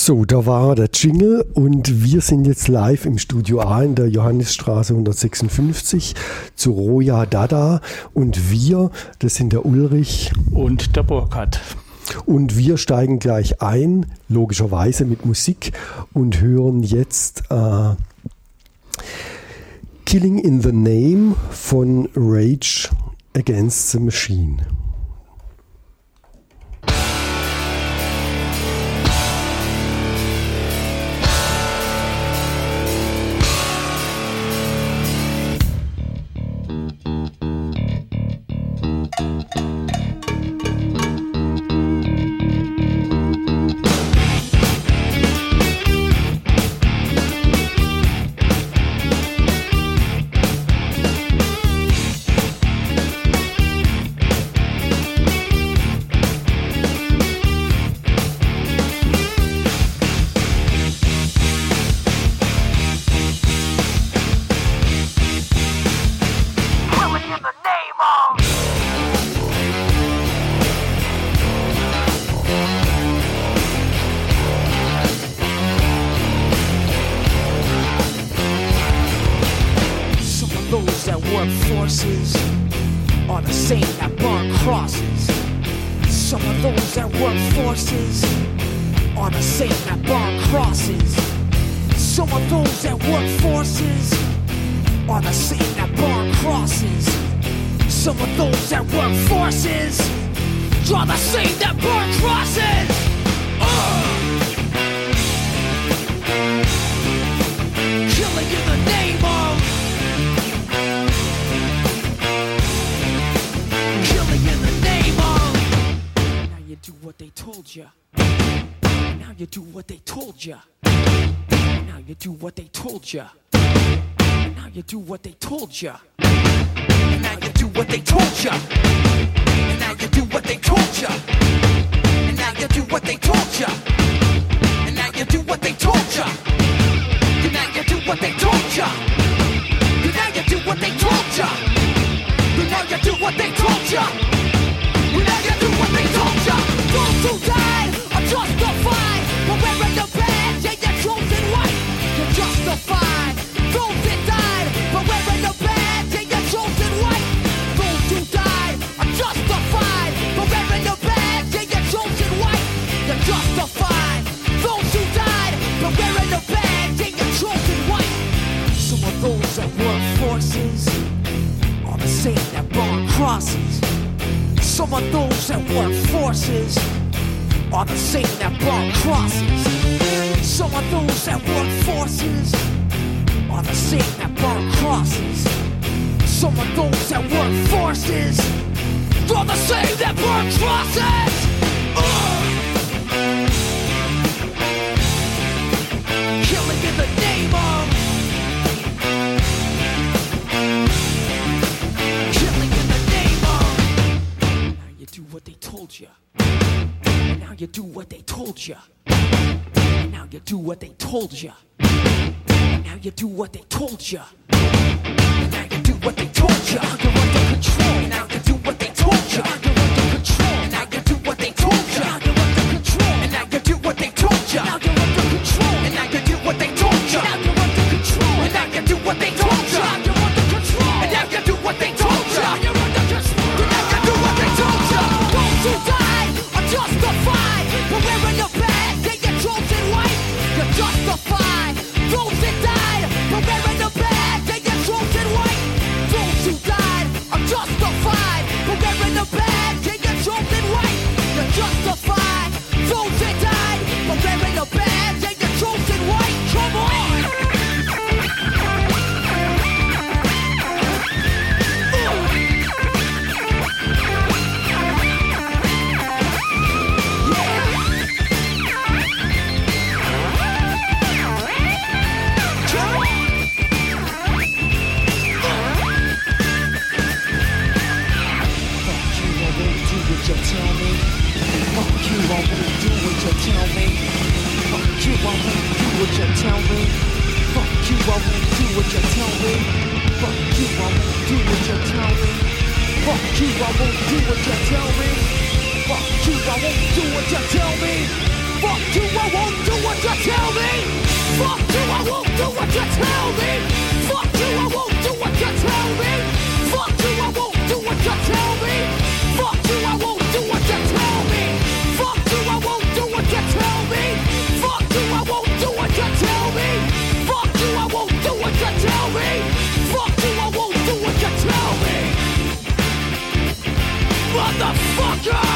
So, da war der Jingle und wir sind jetzt live im Studio A in der Johannisstraße 156 zu Roja Dada und wir, das sind der Ulrich und der Burkhard. Und wir steigen gleich ein, logischerweise mit Musik und hören jetzt Killing in the Name von Rage Against the Machine. Fuck you, I won't do what you tell me. Fuck you, I won't do what you tell me. Fuck you, I won't do what you tell me. Fuck you, I won't do what you tell me. Fuck you, I won't do what you tell me. Fuck you, I won't do what you tell me. Fuck you, I won't do what you tell me. Fuck you, I won't do what you tell me. Fuck you, I won't do what you tell me. Fuck you, I won't do what you tell me. Motherfucker!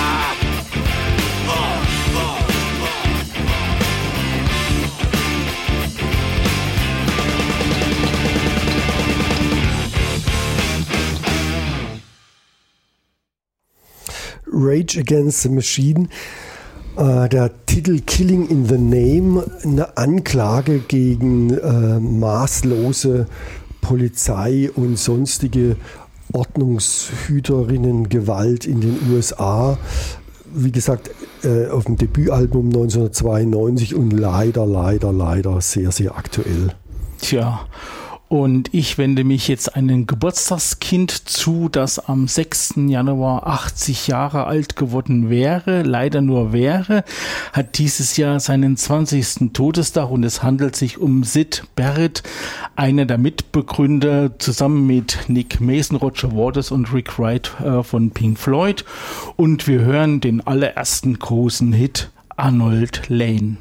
Rage Against the Machine, der Titel Killing in the Name, eine Anklage gegen maßlose Polizei und sonstige Ordnungshüterinnen Gewalt in den USA. Wie gesagt, auf dem Debütalbum 1992 und leider sehr, sehr aktuell. Tja, und ich wende mich jetzt einem Geburtstagskind zu, das am 6. Januar 80 Jahre alt geworden wäre, leider nur wäre, hat dieses Jahr seinen 20. Todestag und es handelt sich um Syd Barrett, einer der Mitbegründer zusammen mit Nick Mason, Roger Waters und Rick Wright von Pink Floyd. Und wir hören den allerersten großen Hit, Arnold Lane.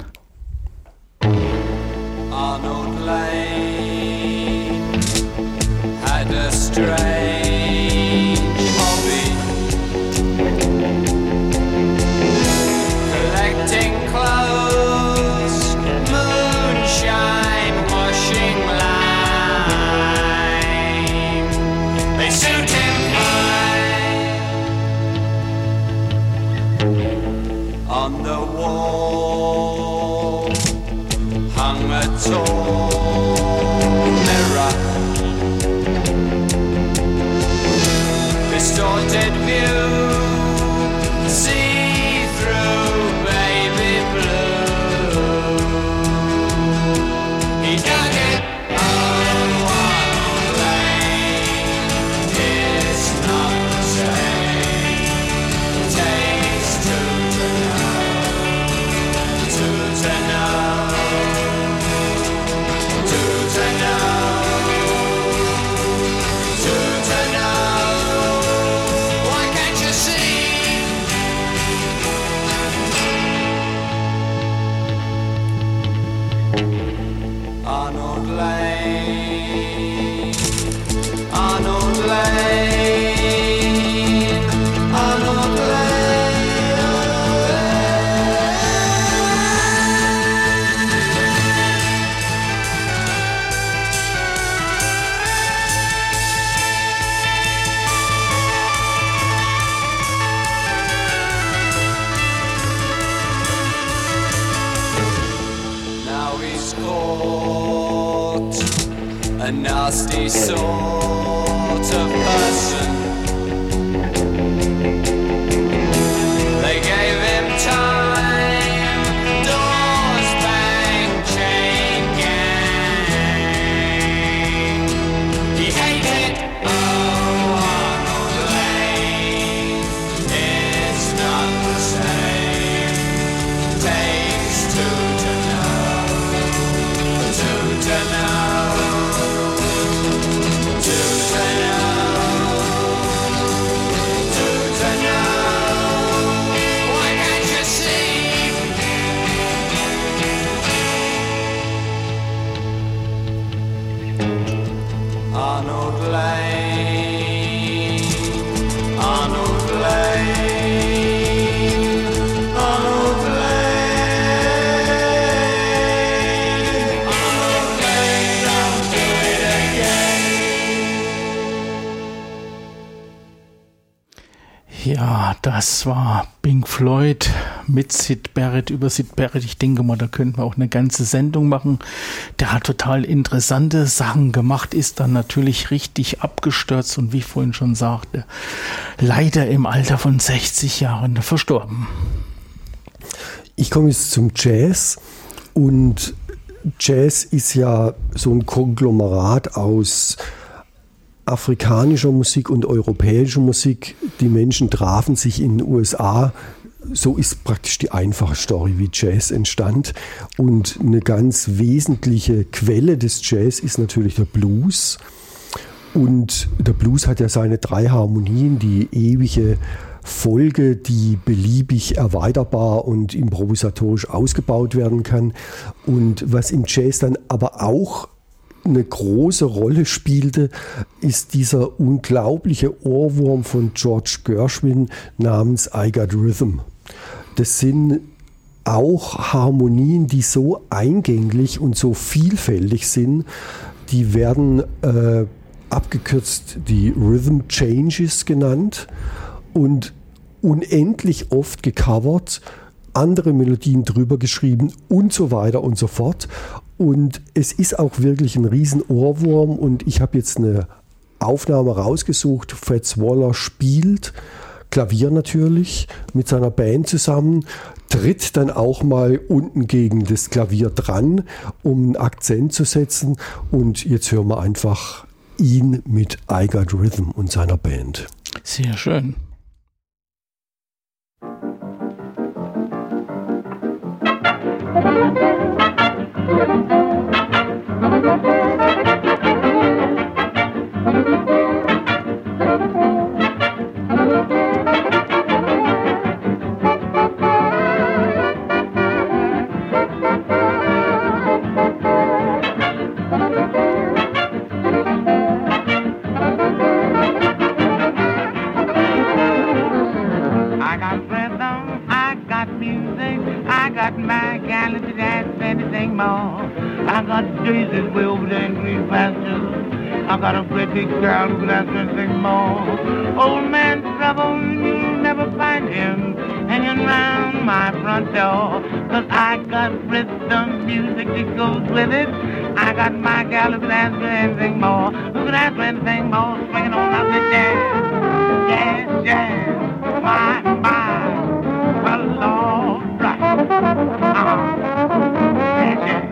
Arnold Lane had a strange hobby, collecting clothes, moonshine, washing line. They suit him fine. On the wall hung a tall mirror, distorted view, see through baby blue. He dug it, oh, Arnold Lane. It's not the same. Takes two to know. Why can't you see? Arnold Lane, Arnold Lane, Arnold a nasty sort of person. They gave him time, doors bang, chain gang. He hated, oh, Arnold Lane. It's not the same. Takes two to know. Why can't you see? Arnold Lane, Arnold Lane, Arnold Lane, Arnold Lane, I'll do it again. Ja, das war Pink Floyd mit Syd Barrett, über Syd Barrett. Ich denke mal, da könnten wir auch eine ganze Sendung machen. Der hat total interessante Sachen gemacht, ist dann natürlich richtig abgestürzt und wie ich vorhin schon sagte, leider im Alter von 60 Jahren verstorben. Ich komme jetzt zum Jazz und Jazz ist ja so ein Konglomerat aus afrikanischer Musik und europäischer Musik. Die Menschen trafen sich in den USA so ist praktisch die einfache Story, wie Jazz entstand. Und eine ganz wesentliche Quelle des Jazz ist natürlich der Blues. Und der Blues hat ja seine 3 Harmonien, die ewige Folge, die beliebig erweiterbar und improvisatorisch ausgebaut werden kann. Und was im Jazz dann aber auch eine große Rolle spielte, ist dieser unglaubliche Ohrwurm von George Gershwin namens I Got Rhythm. Das sind auch Harmonien, die so eingänglich und so vielfältig sind, die werden abgekürzt die Rhythm Changes genannt und unendlich oft gecovert, andere Melodien drüber geschrieben und so weiter und so fort. Und es ist auch wirklich ein riesen Ohrwurm und ich habe jetzt eine Aufnahme rausgesucht. Fats Waller spielt Klavier natürlich mit seiner Band zusammen, tritt dann auch mal unten gegen das Klavier dran, um einen Akzent zu setzen. Und jetzt hören wir einfach ihn mit I Got Rhythm und seiner Band. Sehr schön. I got a great big girl who can sing more. Old man trouble, you never find him hanging round my front door. 'Cause I got rhythm music that goes with it. I got my gal who can answer and sing more. Who can answer and sing more, swinging on out the jazz. Jazz, jazz, my, well, all right. Jazz, jazz.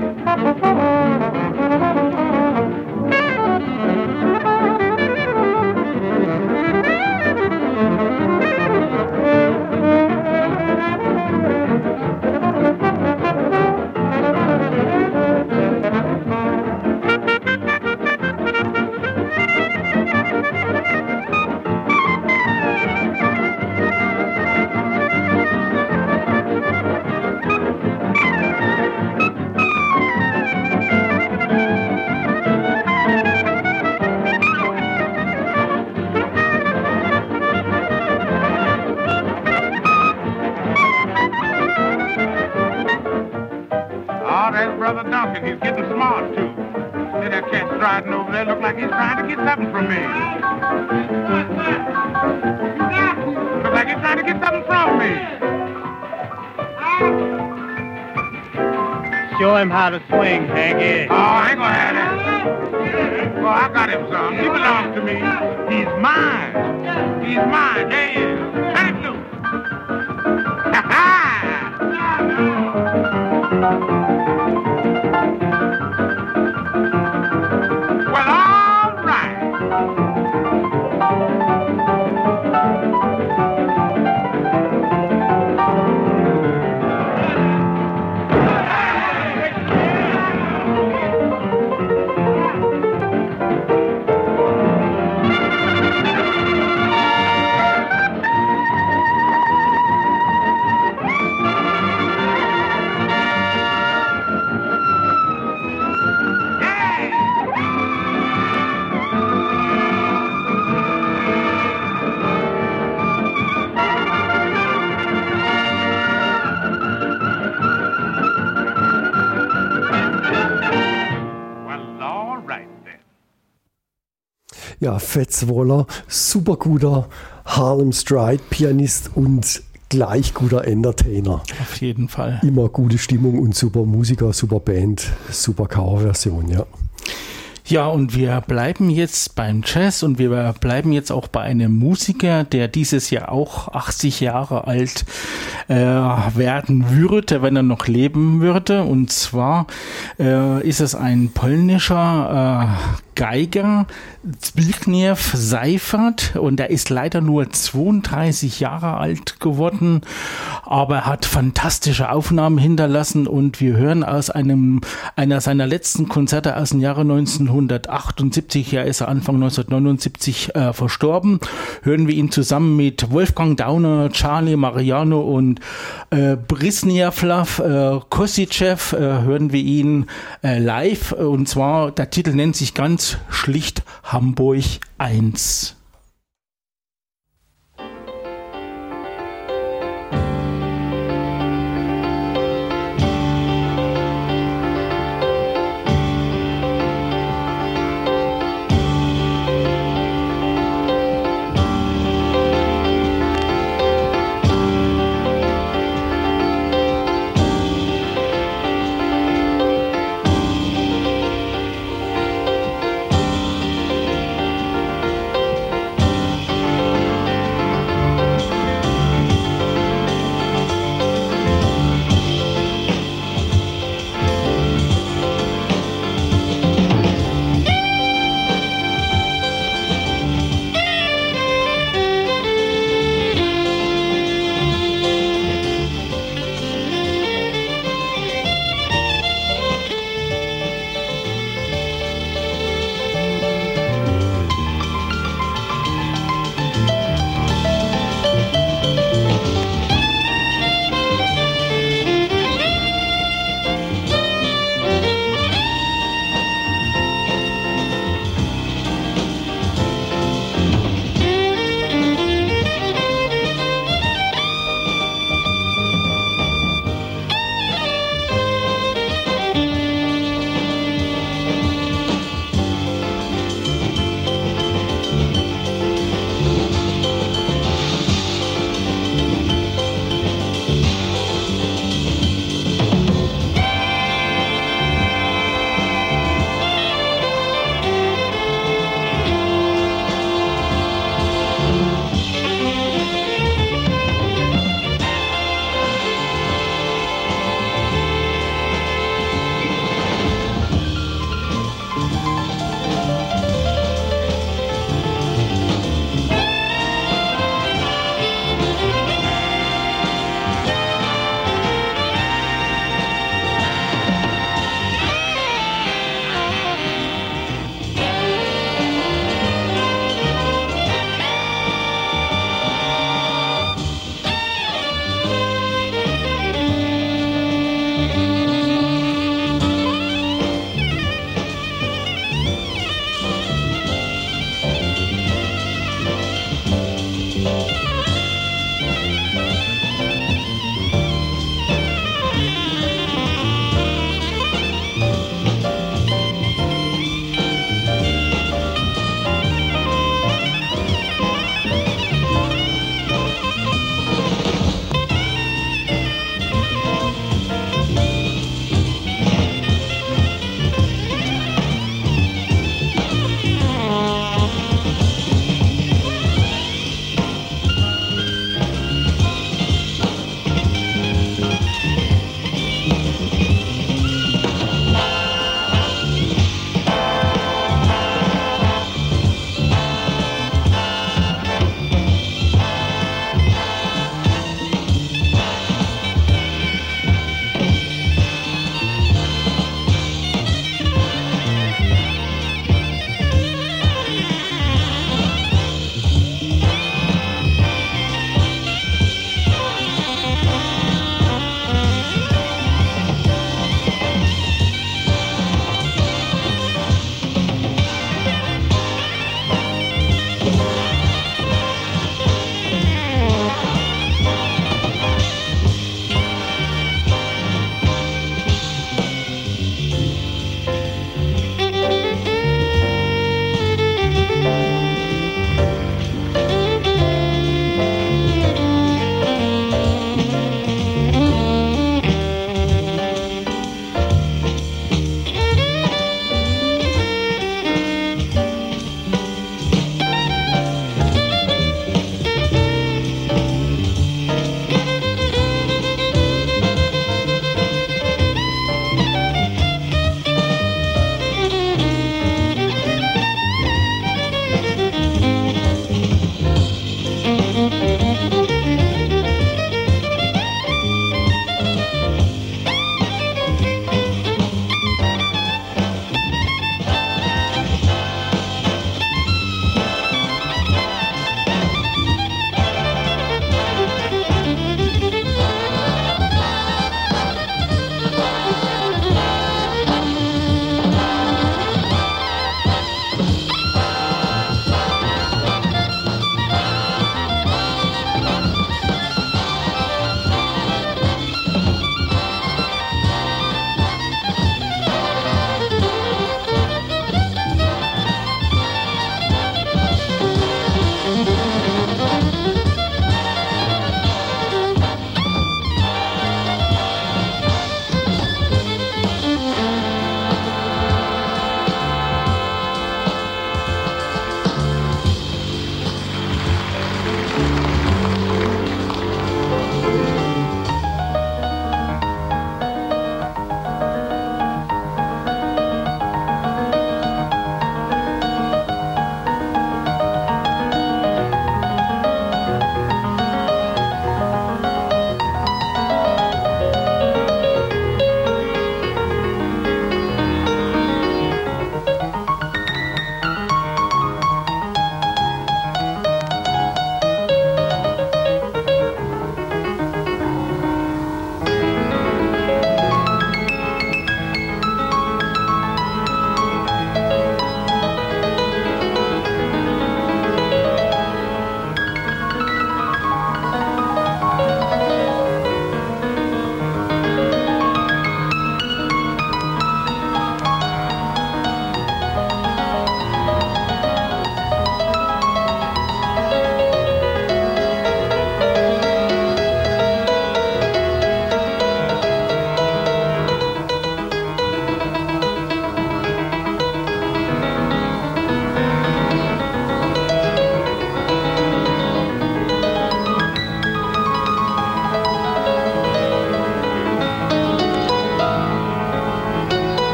He's getting smart too. See that cat striding over there? Look like he's trying to get something from me. Look like he's trying to get something from me. Show him how to swing, Hanky. Oh, I ain't gonna have that. Oh, I got him some. He belongs to me. He's mine. He's mine. There he is. Turn it loose. Ha ha! Ja, Fats Waller, super guter Harlem Stride Pianist und gleich guter Entertainer. Auf jeden Fall. Immer gute Stimmung und super Musiker, super Band, super Coverversion, ja. Ja, und wir bleiben jetzt beim Jazz und wir bleiben jetzt auch bei einem Musiker, der dieses Jahr auch 80 Jahre alt werden würde, wenn er noch leben würde. Und zwar ist es ein polnischer Geiger Zbigniew Seifert, und er ist leider nur 32 Jahre alt geworden, aber er hat fantastische Aufnahmen hinterlassen, und wir hören aus einer seiner letzten Konzerte aus dem Jahre 1978, ja, ist er Anfang 1979 verstorben, hören wir ihn zusammen mit Wolfgang Dauner, Charlie Mariano und Brisniaslav Kosicev, hören wir ihn live, und zwar, der Titel nennt sich ganz schlicht Hamburg 1.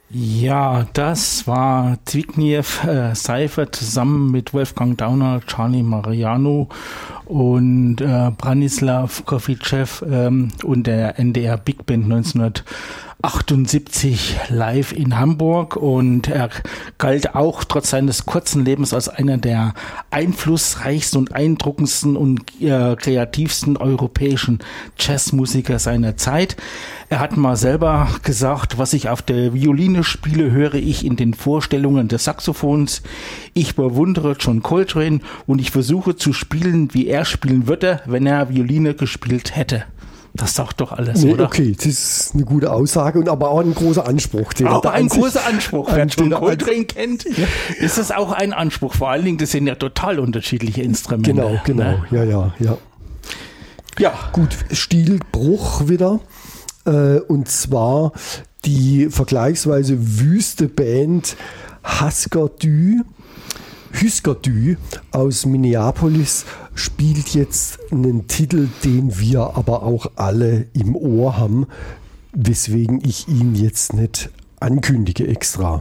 Ja, das war Zbigniew Seifert zusammen mit Wolfgang Dauner, Charlie Mariano und Branislav Kovitschew und der NDR Big Band 1978 live in Hamburg, und er galt auch trotz seines kurzen Lebens als einer der einflussreichsten und eindruckendsten und kreativsten europäischen Jazzmusiker seiner Zeit. Er hat mal selber gesagt: Was ich auf der Violine spiele, höre ich in den Vorstellungen des Saxophons. Ich bewundere John Coltrane und ich versuche zu spielen, wie er spielen würde, wenn er Violine gespielt hätte. Das sagt doch alles, oder? Okay, das ist eine gute Aussage und aber auch ein großer Anspruch. Auch ein großer Anspruch. Wer John Coltrane kennt, ist es auch ein Anspruch. Vor allen Dingen, das sind ja total unterschiedliche Instrumente. Genau, ne? ja. Ja. Gut, Stilbruch wieder. Und zwar die vergleichsweise wüste Band Husker Du aus Minneapolis spielt jetzt einen Titel, den wir aber auch alle im Ohr haben, weswegen ich ihn jetzt nicht ankündige extra.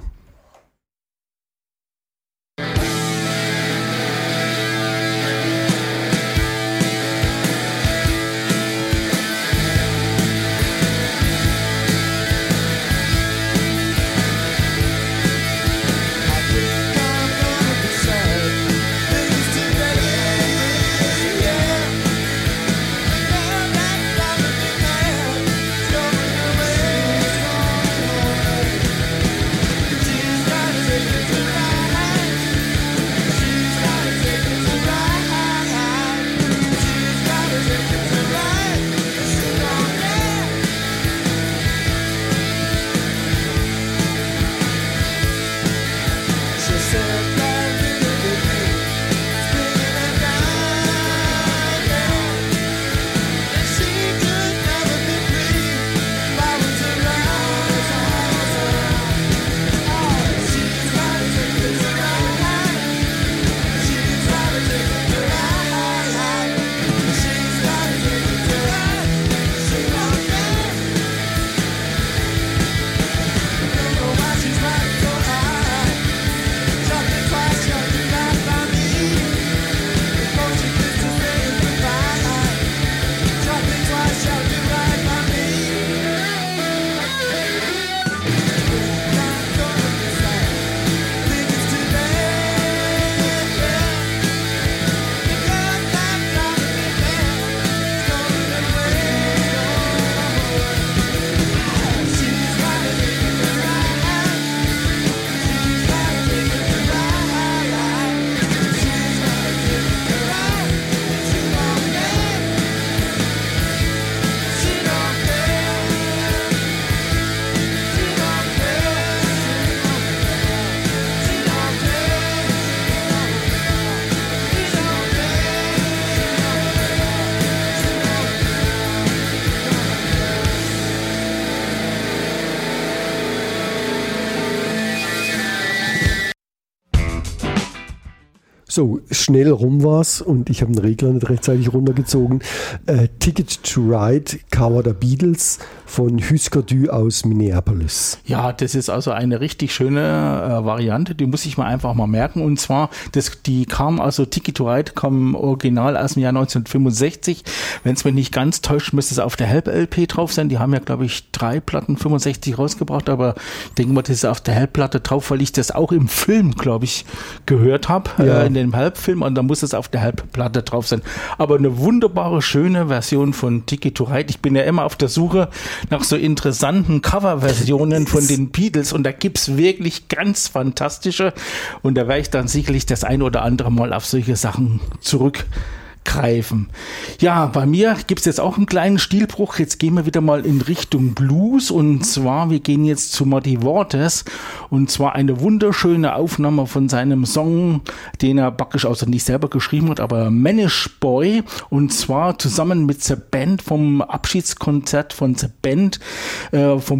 So, schnell rum war's und ich habe den Regler nicht rechtzeitig runtergezogen. Ticket to Ride, Cover der Beatles von Husker Du aus Minneapolis. Ja, das ist also eine richtig schöne Variante, die muss ich mir einfach mal merken. Und zwar, die kam, also Ticket to Ride kam original aus dem Jahr 1965. Wenn es mich nicht ganz täuscht, müsste es auf der Help-LP drauf sein. Die haben ja, glaube ich, 3 Platten 65 rausgebracht, aber ich denke mal, das ist auf der Help-Platte drauf, weil ich das auch im Film, glaube ich, gehört habe, in dem Help-Film, und da muss es auf der Help-Platte drauf sein. Aber eine wunderbare, schöne Version von Ticket to Ride. Ich bin ja immer auf der Suche nach so interessanten Coverversionen von den Beatles, und da gibt's wirklich ganz fantastische, und da werde ich dann sicherlich das ein oder andere Mal auf solche Sachen zurückgreifen. Ja, bei mir gibt's jetzt auch einen kleinen Stilbruch. Jetzt gehen wir wieder mal in Richtung Blues, und zwar, wir gehen jetzt zu Muddy Waters, und zwar eine wunderschöne Aufnahme von seinem Song, den er praktisch also nicht selber geschrieben hat, aber Manish Boy, und zwar zusammen mit The Band vom Abschiedskonzert von The Band vom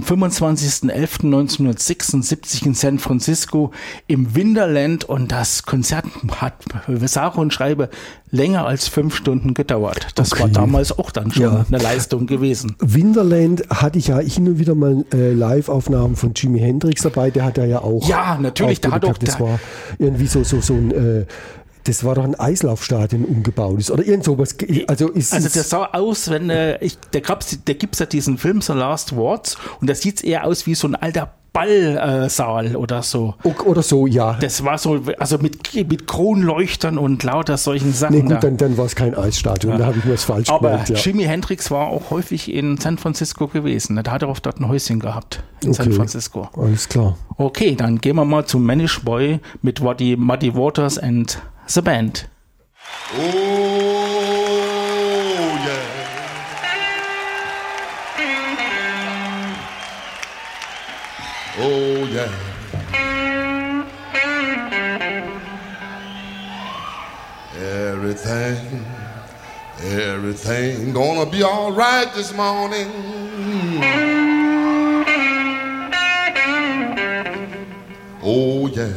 25.11.1976 in San Francisco im Winterland, und das Konzert hat, sage und schreibe, länger als 5 Stunden gedauert. Das Okay. war damals auch dann schon Ja. eine Leistung gewesen. Winterland hatte ich ja hin und wieder mal Live-Aufnahmen von Jimi Hendrix dabei, der hat ja auch. Ja, natürlich, der hat aufgelegt auch- gehabt. Das war irgendwie so ein. Das war doch ein Eislaufstadion umgebaut ist oder irgend sowas. Also Das sah aus, wenn da gibt's ja diesen Film The Last Words und das sieht eher aus wie so ein alter Ballsaal oder so. oder so, ja. Das war so, also mit Kronleuchtern und lauter solchen Sachen. Nee, gut, da. dann war es kein Eisstadion, da habe ich mir das falsch Aber gemeint. Ja. Jimi Hendrix war auch häufig in San Francisco gewesen. Da hat er auch dort ein Häuschen gehabt in San Okay. Francisco. Alles klar. Okay, dann gehen wir mal zum Manish Boy mit Muddy Waters and the Band. Oh, yeah. Oh, yeah. Everything gonna be all right this morning. Oh, yeah.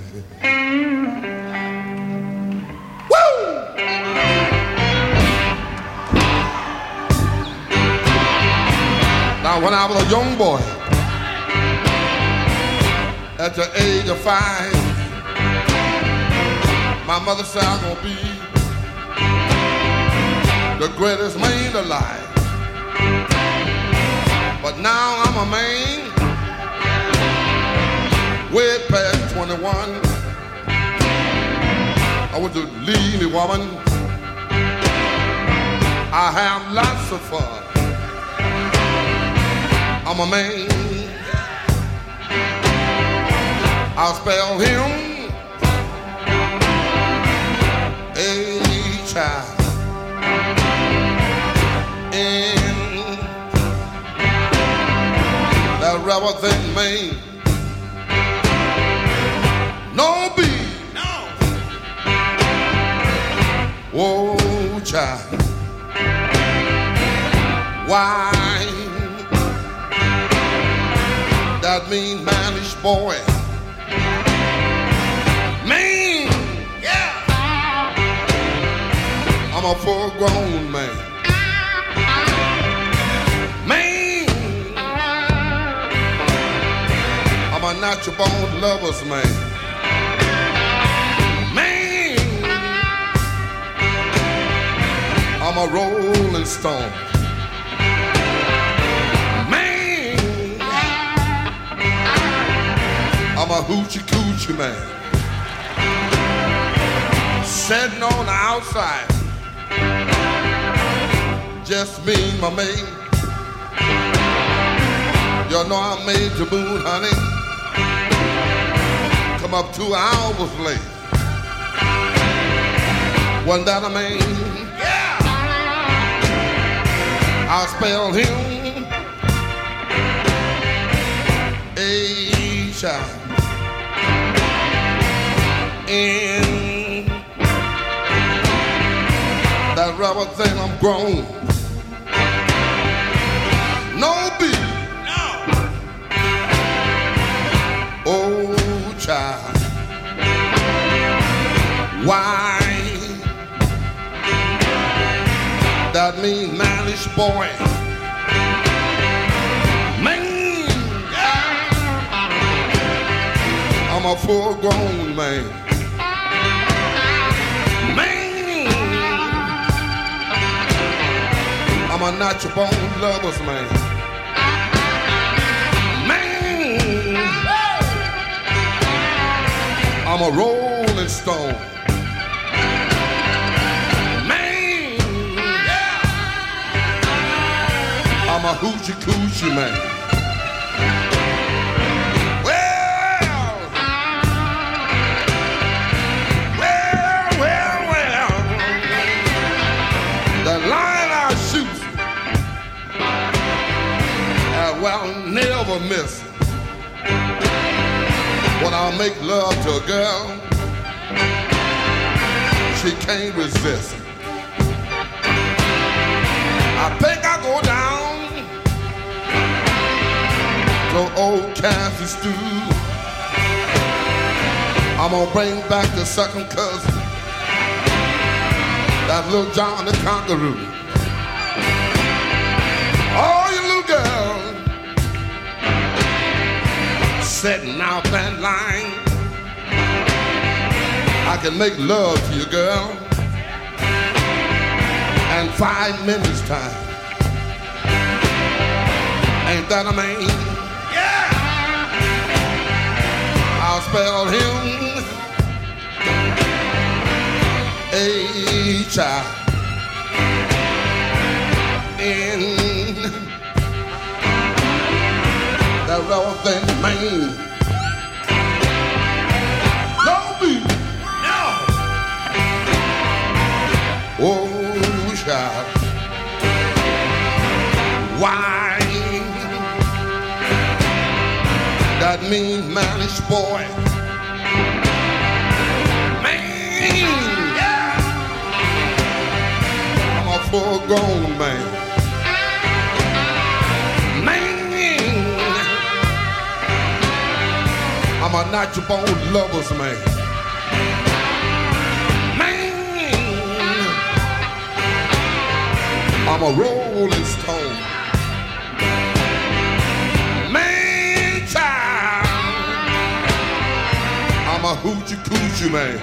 Now, when I was a young boy, at the age of 5, my mother said I'm gonna be the greatest man alive. But now I'm a man, way past 21. I want to leave me, woman. I have lots of fun. I'm a man. I'll spell him A-child. In that rubber thing, man. No B. No. Whoa, child. Why? That mean manish boy. Man, yeah. I'm a full-grown man. Man, I'm a natural-born lover's man. Man, I'm a rolling stone. I'm a hoochie-coochie man. Sitting on the outside, just me and my mate. You know I made the moon, honey. Come up 2 hours late. Wasn't that a man? Yeah! I spelled him A-child. In that rubber thing, I'm grown. No B. No. Oh, child. Why? That mean manish boy. Man, yeah. I'm a full-grown man. I'm a natural-born lover's man. Man, I'm a rolling stone. Man, I'm a hoochie-coochie man. The line I shoot, well, never miss. When I make love to a girl, she can't resist. I think I go down to old Kansas stew. I'm gonna bring back the second cousin Got little John the Conqueror. All you little girls setting out that line. I can make love to you, girl, in 5 minutes time. Ain't that a man? Yeah! I'll spell him H-I-N. That relevant man. No me. No. Oh, child. Why? That mean mannish boy. Full grown man. I'm a natural born lover's man. I'm a rolling stone. Child. I'm a hoochie coochie man.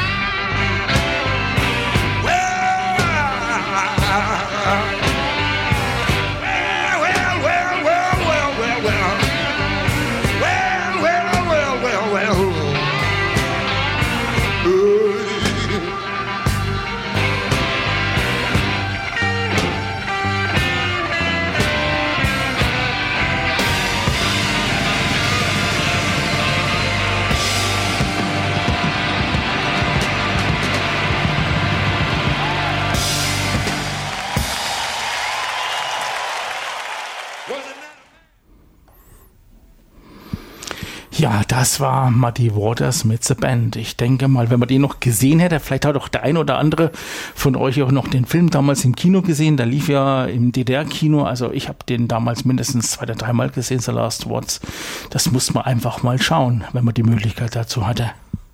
Ja, das war Muddy Waters mit The Band. Ich denke mal, wenn man den noch gesehen hätte, vielleicht hat auch der ein oder andere von euch auch noch den Film damals im Kino gesehen. Der lief ja im DDR-Kino. Also ich habe den damals mindestens 2 oder 3 Mal gesehen, The Last Waltz. Das muss man einfach mal schauen, wenn man die Möglichkeit dazu hatte.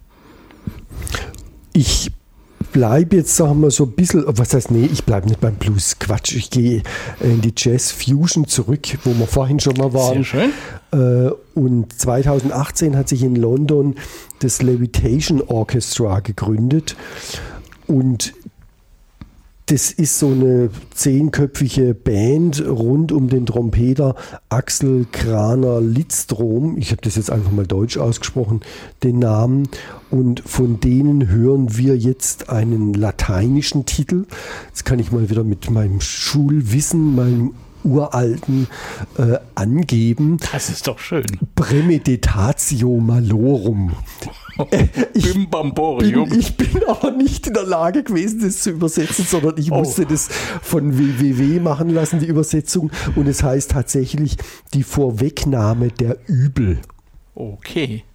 Ich bleibe jetzt, sagen wir so ein bisschen, was heißt, nee, ich bleibe nicht beim Blues, Quatsch, ich gehe in die Jazz-Fusion zurück, wo wir vorhin schon mal waren. Sehr schön. Und 2018 hat sich in London das Levitation Orchestra gegründet und das ist so eine 10-köpfige Band rund um den Trompeter Axel Kraner-Lidstrom. Ich habe das jetzt einfach mal deutsch ausgesprochen, den Namen. Und von denen hören wir jetzt einen lateinischen Titel. Jetzt kann ich mal wieder mit meinem Schulwissen, meinem uralten angeben. Das ist doch schön. Premeditatio Malorum. Ich bin aber nicht in der Lage gewesen, das zu übersetzen, sondern ich musste das von WWW machen lassen, die Übersetzung. Und es heißt tatsächlich die Vorwegnahme der Übel. Okay.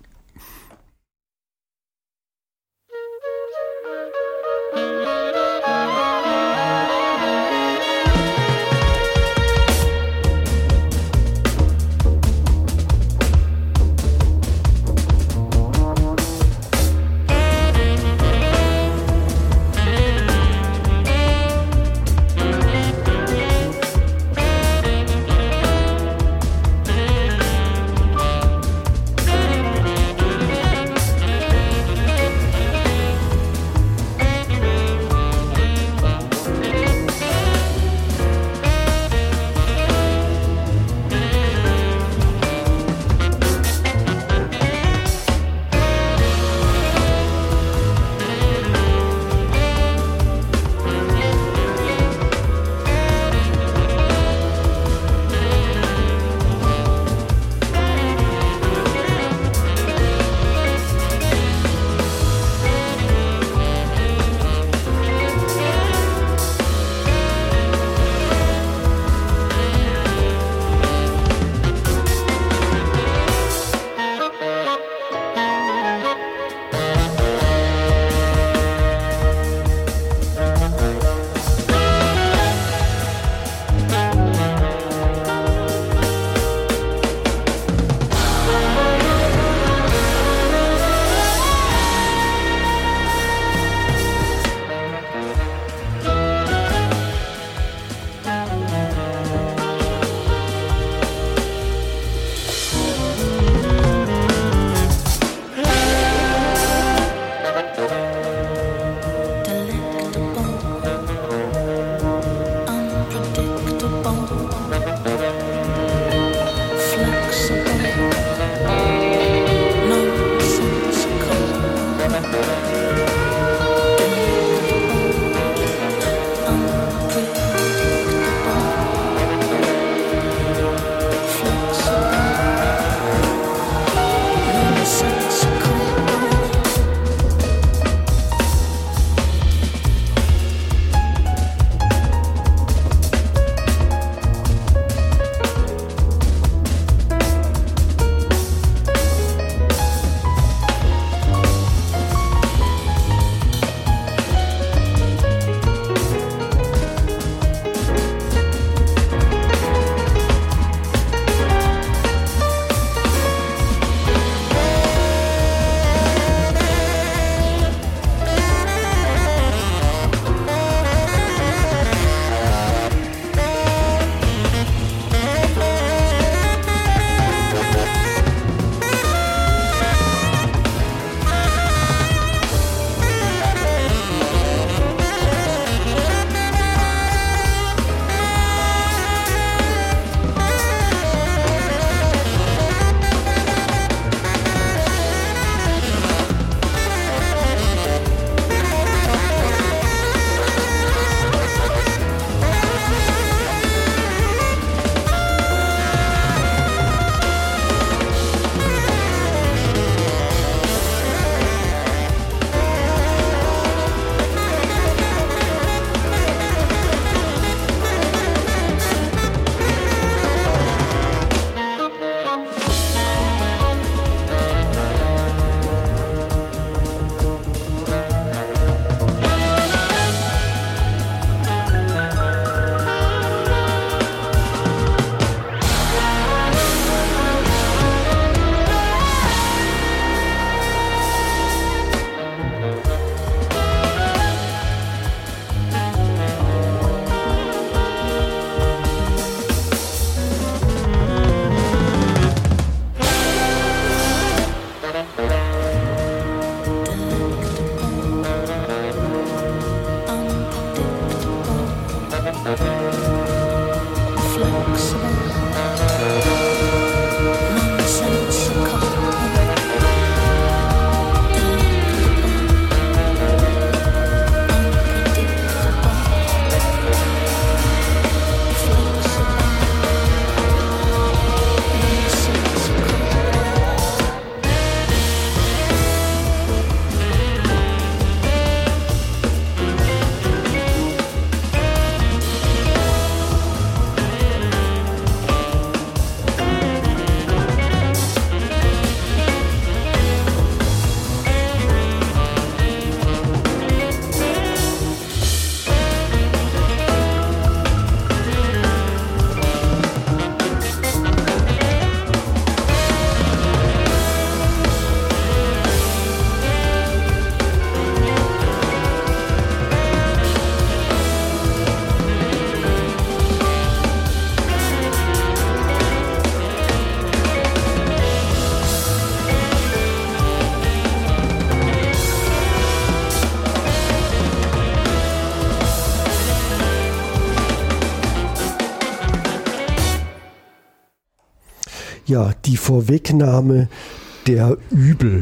Ja, die Vorwegnahme der Übel,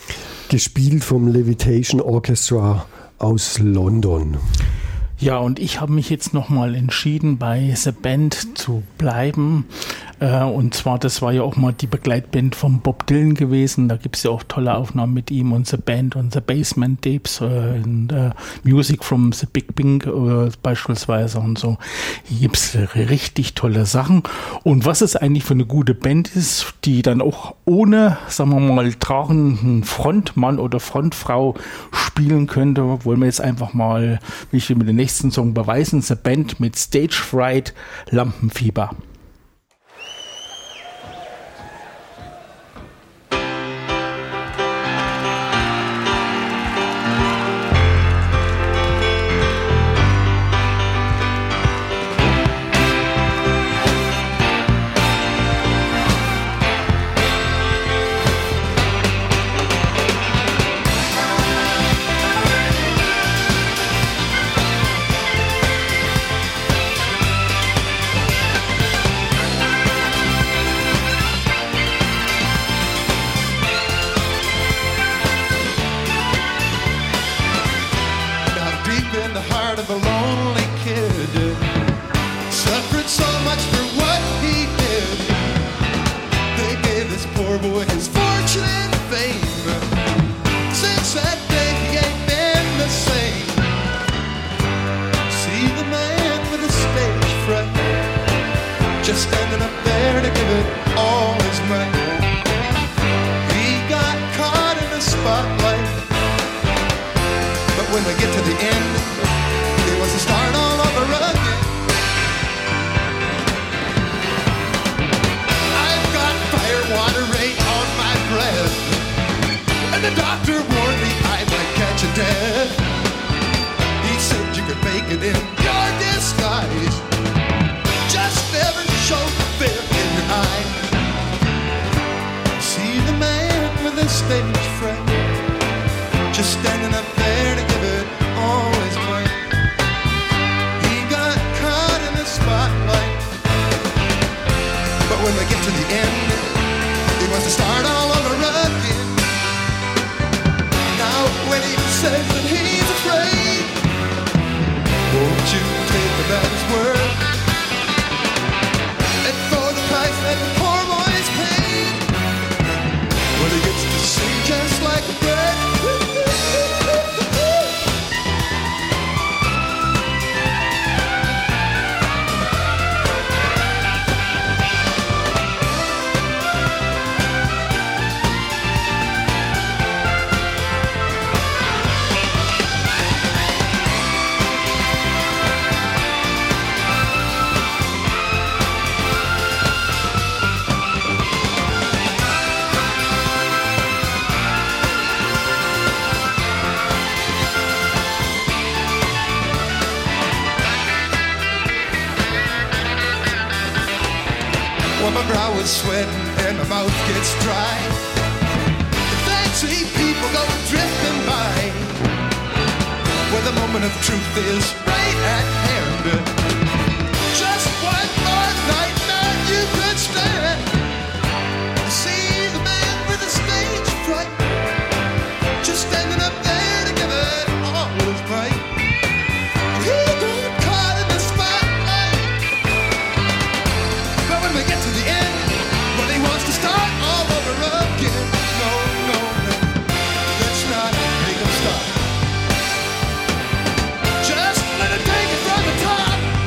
gespielt vom Levitation Orchestra aus London. Ja, und ich habe mich jetzt nochmal entschieden, bei The Band zu bleiben. Und zwar, das war ja auch mal die Begleitband von Bob Dylan gewesen. Da gibt es ja auch tolle Aufnahmen mit ihm und The Band und The Basement Tapes und Music from the Big Bang beispielsweise und so. Hier gibt es richtig tolle Sachen. Und was es eigentlich für eine gute Band ist, die dann auch ohne, sagen wir mal, tragenden Frontmann oder Frontfrau spielen könnte, wollen wir jetzt einfach mal, wie ich will mit dem nächsten Song beweisen, The Band mit Stage Fright, Lampenfieber. Just let it take it from the top.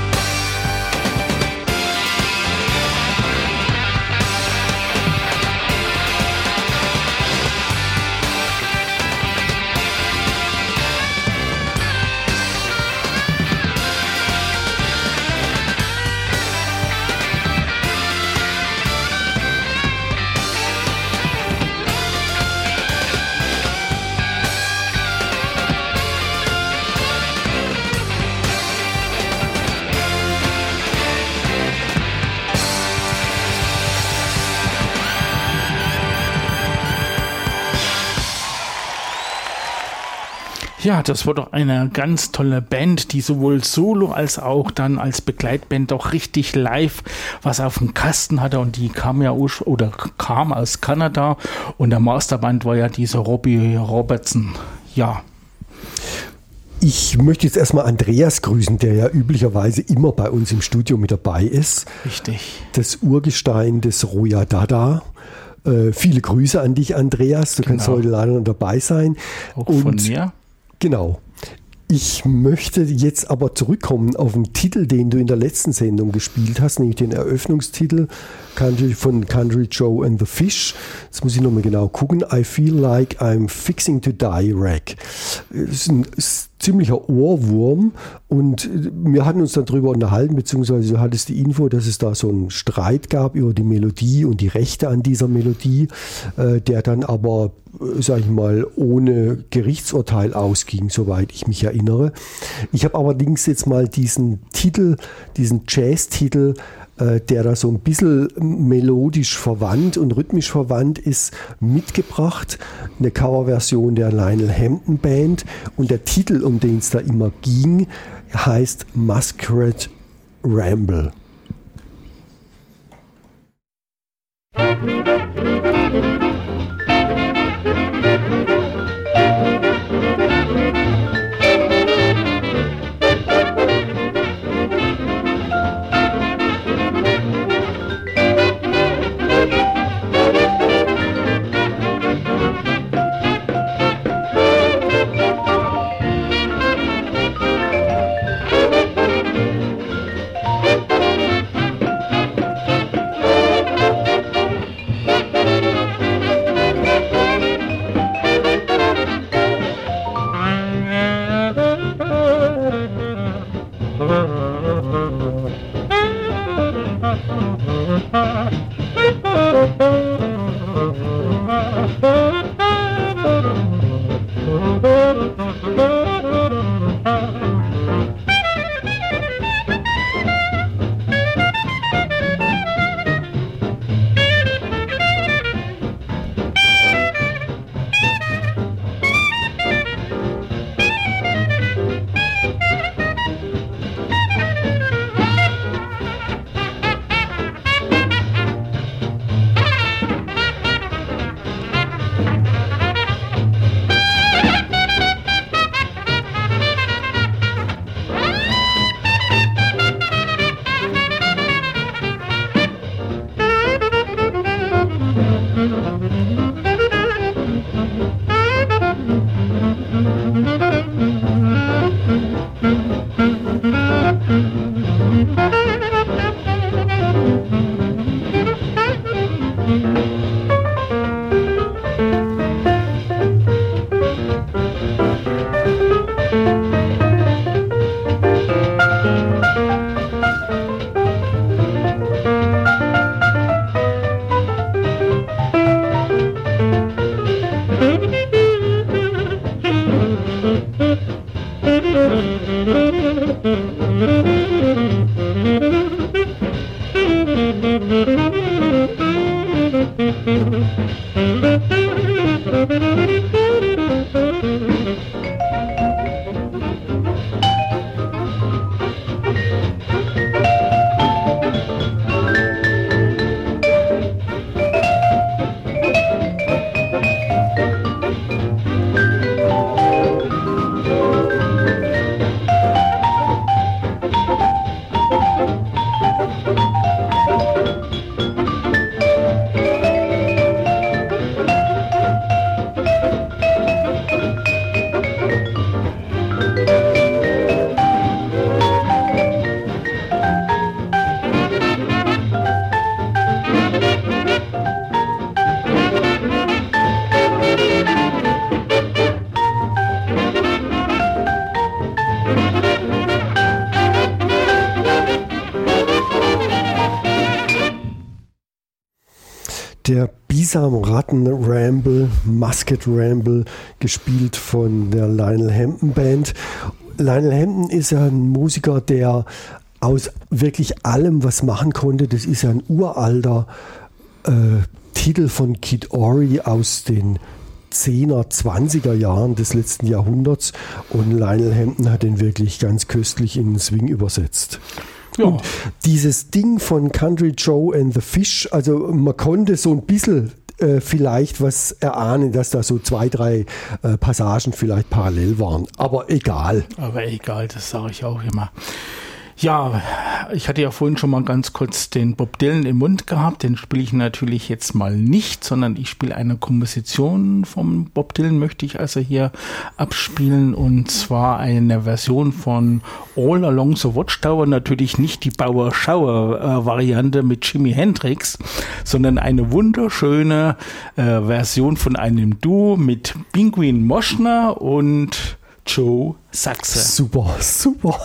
Ja, das war doch eine ganz tolle Band, die sowohl solo als auch dann als Begleitband auch richtig live was auf dem Kasten hatte, und die kam aus Kanada, und der Masterband war ja dieser Robbie Robertson. Ja. Ich möchte jetzt erstmal Andreas grüßen, der ja üblicherweise immer bei uns im Studio mit dabei ist. Richtig. Das Urgestein des Roya Dada. Viele Grüße an dich, Andreas. Du kannst heute leider noch dabei sein. Auch von mir. Genau. Ich möchte jetzt aber zurückkommen auf den Titel, den du in der letzten Sendung gespielt hast, nämlich den Eröffnungstitel von Country Joe and the Fish. Jetzt muss ich nochmal genau gucken. I Feel Like I'm Fixing to Die Rack. Das ist ein ziemlicher Ohrwurm, und wir hatten uns dann darüber unterhalten, beziehungsweise du hattest die Info, dass es da so einen Streit gab über die Melodie und die Rechte an dieser Melodie, der dann aber, sag ich mal, ohne Gerichtsurteil ausging, soweit ich mich erinnere. Ich habe allerdings jetzt mal diesen Jazz-Titel, der da so ein bisschen melodisch verwandt und rhythmisch verwandt ist, mitgebracht. Eine Coverversion der Lionel Hampton Band, und der Titel, um den es da immer ging, heißt Masquerade Ramble. Der Bisam-Ratten-Ramble, Musket Ramble, gespielt von der Lionel Hampton Band. Lionel Hampton ist ja ein Musiker, der aus wirklich allem was machen konnte. Das ist ja ein uralter Titel von Kid Ory aus den 10er, 20er Jahren des letzten Jahrhunderts und Lionel Hampton hat den wirklich ganz köstlich in den Swing übersetzt. Ja. Und dieses Ding von Country Joe and the Fish, also man konnte so ein bisschen vielleicht was erahnen, dass da so 2, 3 Passagen vielleicht parallel waren. Aber egal. Das sage ich auch immer. Ja, ich hatte ja vorhin schon mal ganz kurz den Bob Dylan im Mund gehabt. Den spiele ich natürlich jetzt mal nicht, sondern ich spiele eine Komposition vom Bob Dylan, möchte ich also hier abspielen. Und zwar eine Version von All Along the Watchtower. Natürlich nicht die Bauer-Schauer-Variante mit Jimi Hendrix, sondern eine wunderschöne Version von einem Duo mit Pinguin Moschner und Joe Saxe. Super, super.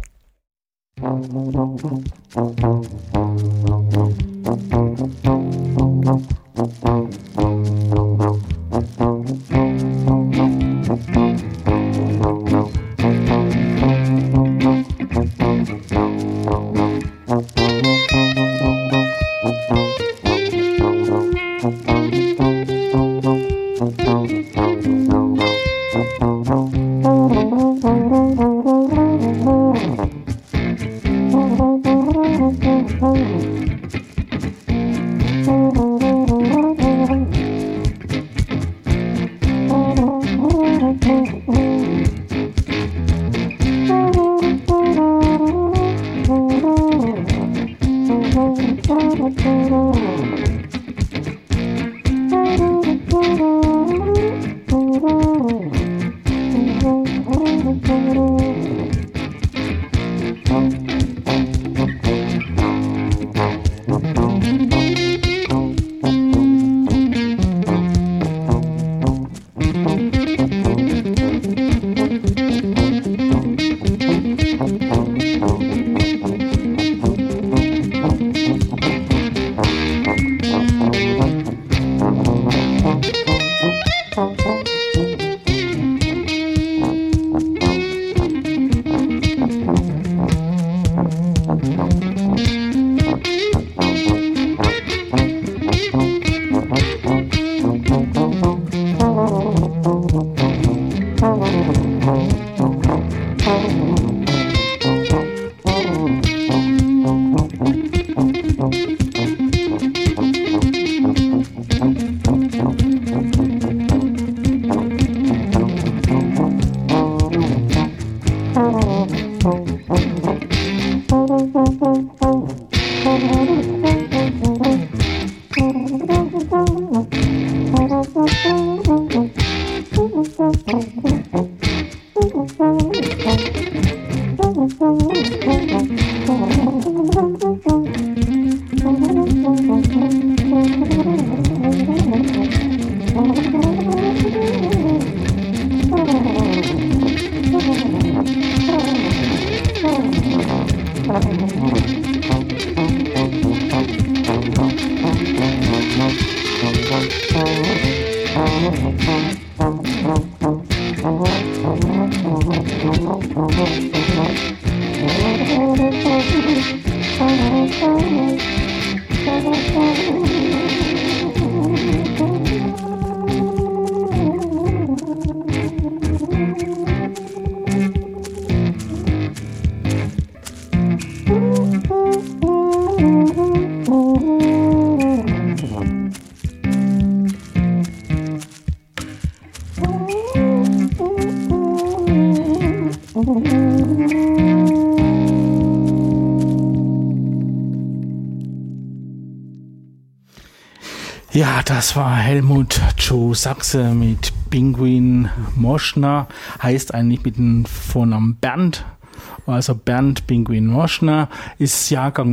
Ja, das war Helmut Joe Saxe mit Pinguin Moschner, heißt eigentlich mit dem Vornamen Bernd, also Bernd Pinguin Moschner, ist Jahrgang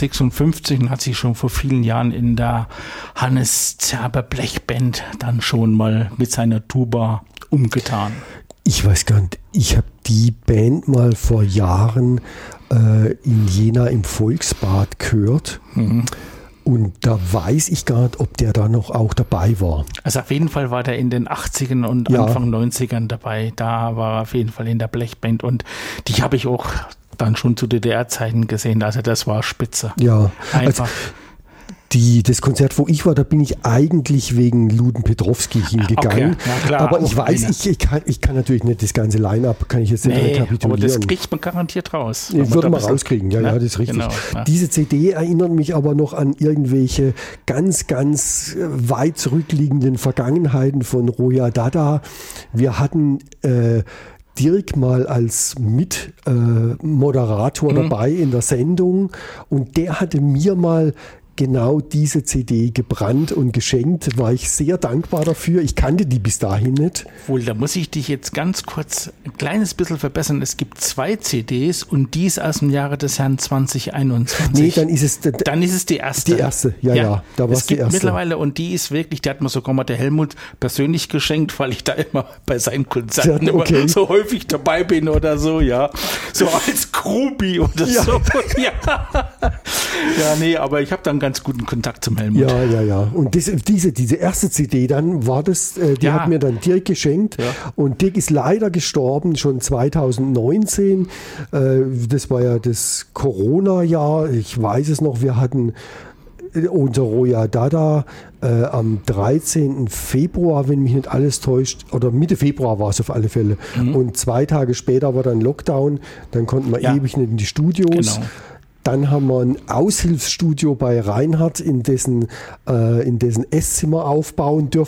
1956 und hat sich schon vor vielen Jahren in der Hannes Zerber Blechband dann schon mal mit seiner Tuba umgetan. Ich weiß gar nicht, ich habe die Band mal vor Jahren in Jena im Volksbad gehört. Mhm. Und da weiß ich gar nicht, ob der da noch auch dabei war. Also auf jeden Fall war der in den 80ern und Anfang 90ern dabei. Da war er auf jeden Fall in der Blechband. Und die habe ich auch dann schon zu DDR-Zeiten gesehen. Also das war spitze. Ja, einfach. Das Konzert, wo ich war, da bin ich eigentlich wegen Luden Petrowski hingegangen. Okay, na klar, aber ich auch weiß, ich kann natürlich nicht das ganze Line-Up, kann ich jetzt nicht Nee, rekapitulieren. aber das kriegt man garantiert raus. Nee, würde man rauskriegen, ja, das ist richtig. Genau, ja. Diese CD erinnert mich aber noch an irgendwelche ganz, ganz weit zurückliegenden Vergangenheiten von Roya Dada. Wir hatten Dirk mal als Mitmoderator dabei in der Sendung und der hatte mir mal genau diese CD gebrannt und geschenkt, war ich sehr dankbar dafür. Ich kannte die bis dahin nicht. Wohl, da muss ich dich jetzt ganz kurz ein kleines bisschen verbessern. Es gibt 2 CDs und die ist aus dem Jahre des Herrn 2021. Nee, dann ist es die erste. Die erste, ja, da war es es die gibt erste. mittlerweile, und die ist wirklich, die hat mir sogar mal der Helmut persönlich geschenkt, weil ich da immer bei seinen Konzerten Ja, okay. immer so häufig dabei bin oder so, ja. So als Groupie oder so. Ja, nee, aber ich habe da einen ganz guten Kontakt zum Helmut. Ja. Und diese erste CD dann war das, die hat mir dann Dirk geschenkt. Ja. Und Dirk ist leider gestorben, schon 2019. Das war ja das Corona-Jahr. Ich weiß es noch, wir hatten unser Roya Dada am 13. Februar, wenn mich nicht alles täuscht, oder Mitte Februar war es auf alle Fälle. Und 2 Tage später war dann Lockdown, dann konnten wir ewig nicht in die Studios. Genau. Dann haben wir ein Aushilfsstudio bei Reinhard in dessen Esszimmer aufbauen